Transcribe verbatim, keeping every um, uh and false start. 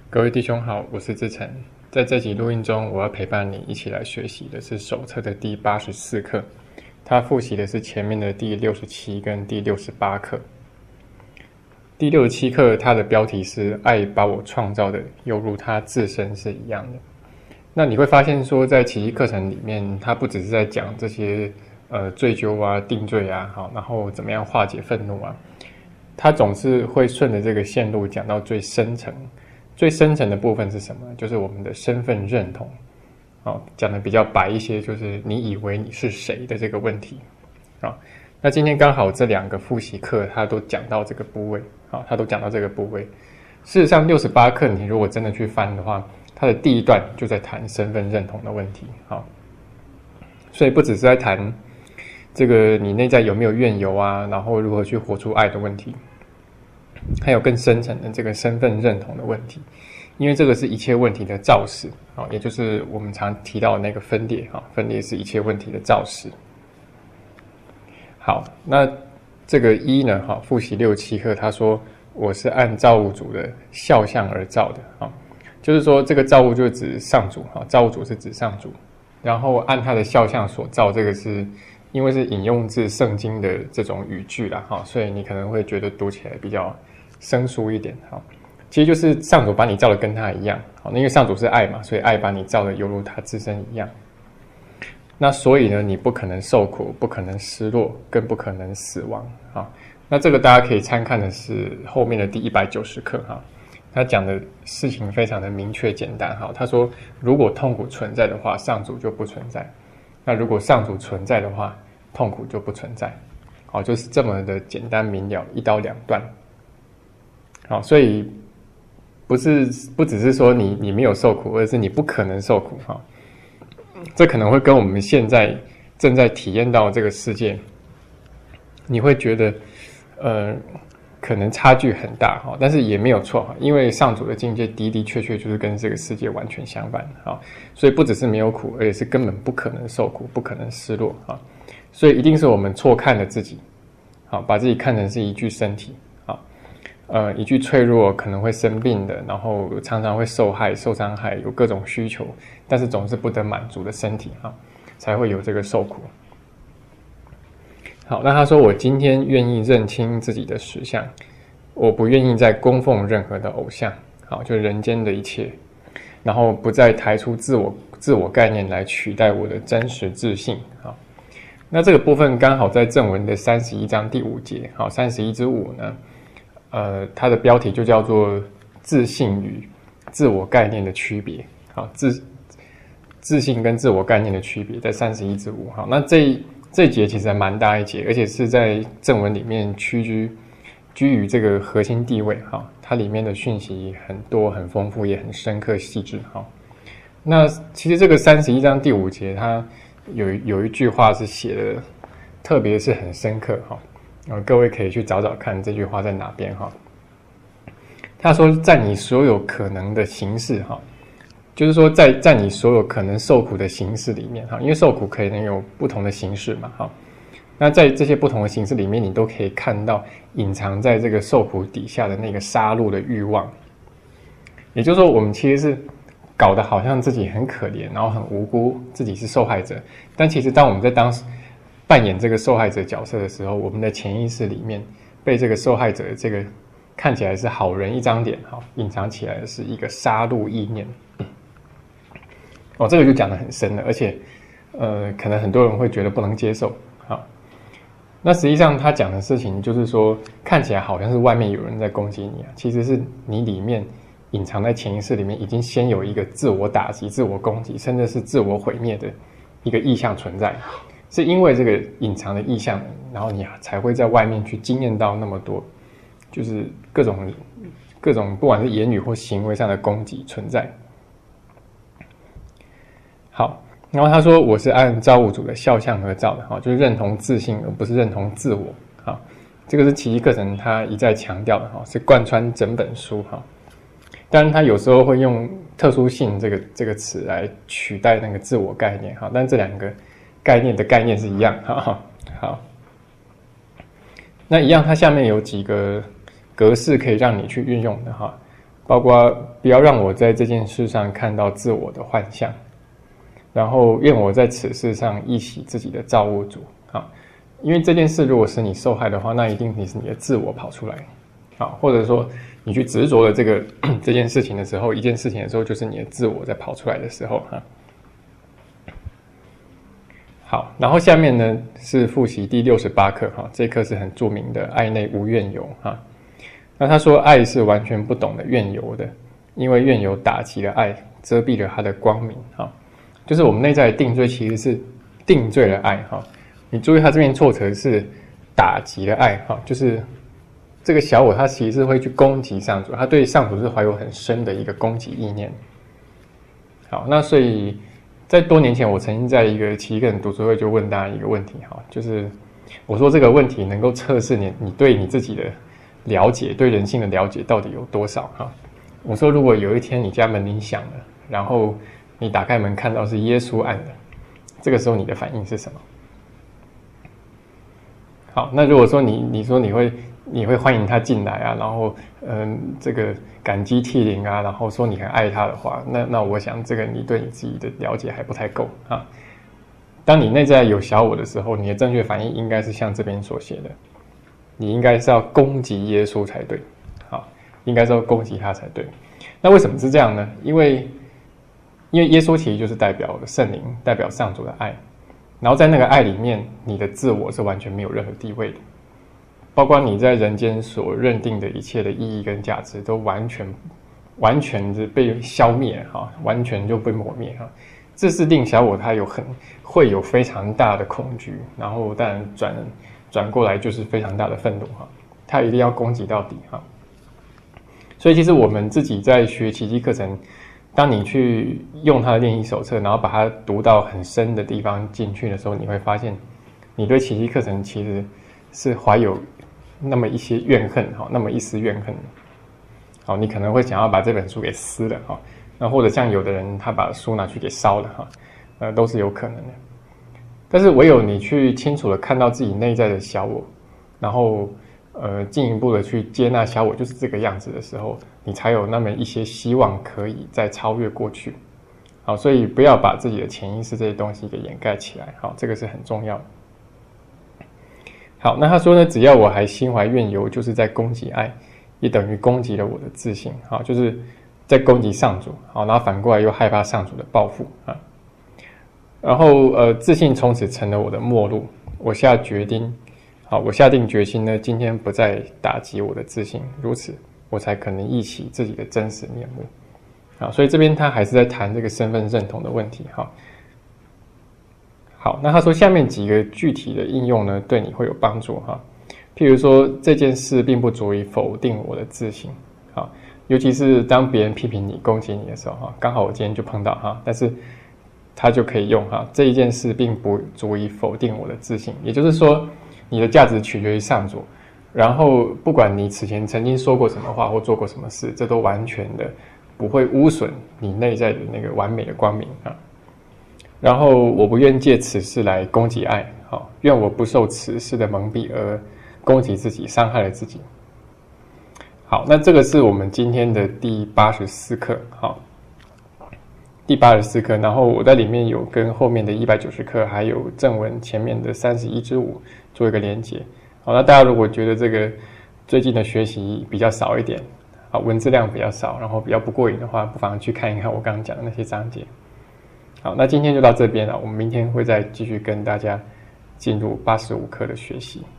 各位弟兄好，我是志成。在这集录音中，我要陪伴你一起来学习的是手册的第八十四课，它复习的是前面的第六十七跟第六十八课。第六十七课它的标题是爱把我创造的犹如他自身是一样的。那你会发现说，在奇迹课程里面，它不只是在讲这些呃罪疚啊、定罪啊，好，然后怎么样化解愤怒啊，它总是会顺着这个线路讲到最深层。最深层的部分是什么？就是我们的身份认同。哦，讲的比较白一些，就是你以为你是谁的这个问题。啊、哦，那今天刚好这两个复习课，它都讲到这个部位。啊、哦，它都讲到这个部位。事实上，六十八课你如果真的去翻的话，它的第一段就在谈身份认同的问题。好、哦，所以不只是在谈这个你内在有没有怨尤啊，然后如何去活出爱的问题。还有更深层的这个身份认同的问题，因为这个是一切问题的肇始，也就是我们常提到的那个分裂，分裂是一切问题的肇始。好，那这个一呢，复习六七课，他说我是按造物主的肖像而造的，就是说这个造物就指上主，造物主是指上主，然后按他的肖像所造，这个是因为是引用自圣经的这种语句啦，所以你可能会觉得读起来比较生疏一点。其实就是上主把你造的跟他一样，因为上主是爱嘛，所以爱把你造的犹如他自身一样。那所以呢，你不可能受苦，不可能失落，更不可能死亡。那这个大家可以参看的是后面的第一百九十课，他讲的事情非常的明确简单。他说如果痛苦存在的话，上主就不存在。那如果上主存在的话，痛苦就不存在。好，就是这么的简单明了，一刀两断。好，所以不是不只是说你你没有受苦，而是你不可能受苦。哈，这可能会跟我们现在正在体验到这个世界，你会觉得呃可能差距很大哈，但是也没有错哈，因为上主的境界的的确确就是跟这个世界完全相反哈，所以不只是没有苦，而且是根本不可能受苦，不可能失落哈，所以一定是我们错看了自己，好，把自己看成是一具身体。呃，一具脆弱可能会生病的，然后常常会受害、受伤害，有各种需求，但是总是不得满足的身体哈，才会有这个受苦。好，那他说我今天愿意认清自己的实相，我不愿意再供奉任何的偶像，好，就人间的一切，然后不再抬出自我自我概念来取代我的真实自信。好，那这个部分刚好在正文的三十一章第五节，好，三十一之五呢。呃，它的标题就叫做自信与自我概念的区别。好，自自信跟自我概念的区别在三十一至五。好，那这这一节其实还蛮大一节，而且是在正文里面屈居居于这个核心地位。好，它里面的讯息很多、很丰富，也很深刻细致。好，那其实这个三十一章第五节，它有有一句话是写的，特别是很深刻。哈。呃，各位可以去找找看这句话在哪边哈。他说，在你所有可能的形式哈，就是说在在你所有可能受苦的形式里面哈，因为受苦可能有不同的形式嘛哈。那在这些不同的形式里面，你都可以看到隐藏在这个受苦底下的那个杀戮的欲望。也就是说，我们其实是搞得好像自己很可怜，然后很无辜，自己是受害者，但其实当我们在当时扮演这个受害者角色的时候，我们的潜意识里面被这个受害者的这个看起来是好人一张脸，好，隐藏起来的是一个杀戮意念。哦，这个就讲得很深了，而且呃，可能很多人会觉得不能接受。好，那实际上他讲的事情就是说，看起来好像是外面有人在攻击你啊，其实是你里面隐藏在潜意识里面已经先有一个自我打击、自我攻击，甚至是自我毁灭的一个意向存在。是因为这个隐藏的意向，然后你才会在外面去经验到那么多，就是各种各种不管是言语或行为上的攻击存在。好，然后他说我是按造物主的肖像而造的，哈，就是认同自信而不是认同自我。好，这个是奇迹课程他一再强调的，哈，是贯穿整本书。哈，当然他有时候会用特殊性这个这个词来取代那个自我概念，哈，但这两个概念的概念是一样。好，好，那一样，它下面有几个格式可以让你去运用的哈。 包括不要让我在这件事上看到自我的幻象，然后愿我在此事上忆起自己的造物主啊，因为这件事如果是你受害的话，那一定你是你的自我跑出来啊，或者说你去执着了这个这件事情的时候，一件事情的时候，就是你的自我在跑出来的时候哈。好，然后下面呢是复习第六十八课哈，这课是很著名的爱内无怨尤哈。那他说爱是完全不懂得怨尤的，因为怨尤打击了爱，遮蔽了他的光明哈。就是我们内在的定罪其实是定罪了爱哈。你注意他这边措辞是打击了爱哈，就是这个小我他其实是会去攻击上主，他对上主是怀有很深的一个攻击意念。好，那所以在多年前我曾经在一个奇异课程读书会就问大家一个问题哈，就是我说这个问题能够测试你你对你自己的了解，对人性的了解到底有多少哈？我说如果有一天你家门铃响了，然后你打开门看到是耶稣按的，这个时候你的反应是什么？好，那如果说你你说你会你会欢迎他进来啊，然后嗯这个感激涕零啊，然后说你很爱他的话，那那我想这个你对你自己的了解还不太够啊。当你内在有小我的时候，你的正确反应应该是像这边所写的，你应该是要攻击耶稣才对，好，应该是要攻击他才对。那为什么是这样呢？因为因为耶稣其实就是代表圣灵，代表上主的爱，然后在那个爱里面，你的自我是完全没有任何地位的，包括你在人间所认定的一切的意义跟价值，都完全完全的被消灭哈，完全就被抹灭哈。这是令小我他有很会有非常大的恐惧，然后当然转转过来就是非常大的愤怒哈，他一定要攻击到底哈。所以其实我们自己在学奇迹课程，当你去用他的练习手册，然后把它读到很深的地方进去的时候，你会发现你对奇迹课程其实是怀有那么一些怨恨哈，那么一丝怨恨。好，你可能会想要把这本书给撕了哈，那或者像有的人他把书拿去给烧了哈，呃，都是有可能的。但是唯有你去清楚的看到自己内在的小我，然后呃进一步的去接纳小我就是这个样子的时候，你才有那么一些希望可以再超越过去。好，所以不要把自己的潜意识这些东西给掩盖起来，好，这个是很重要的。好，那他说呢，只要我还心怀怨尤，就是在攻击爱，也等于攻击了我的自信，好，就是在攻击上主，好，然后反过来又害怕上主的报复啊。然后呃，自信从此成了我的末路。我下决定，好，我下定决心呢，今天不再打击我的自信，如此我才可能忆起自己的真实面目。好，所以这边他还是在谈这个身份认同的问题哈。好，那他说下面几个具体的应用呢，对你会有帮助哈。譬如说这件事并不足以否定我的自信，好，尤其是当别人批评你、攻击你的时候哈，刚好我今天就碰到哈，但是他就可以用哈，这一件事并不足以否定我的自信，也就是说，你的价值取决于上主，然后不管你此前曾经说过什么话或做过什么事，这都完全的不会污损你内在的那个完美的光明啊。然后我不愿借此事来攻击爱，好，愿我不受此事的蒙蔽而攻击自己，伤害了自己。好，那这个是我们今天的第八十四课，好。第八十四课，然后我在里面有跟后面的一百九十课，还有正文前面的三十一至五做一个连结。好，那大家如果觉得这个最近的学习比较少一点，啊，文字量比较少，然后比较不过瘾的话，不妨去看一看我刚刚讲的那些章节。好，那今天就到这边了，我们明天会再继续跟大家进入八十五课的学习。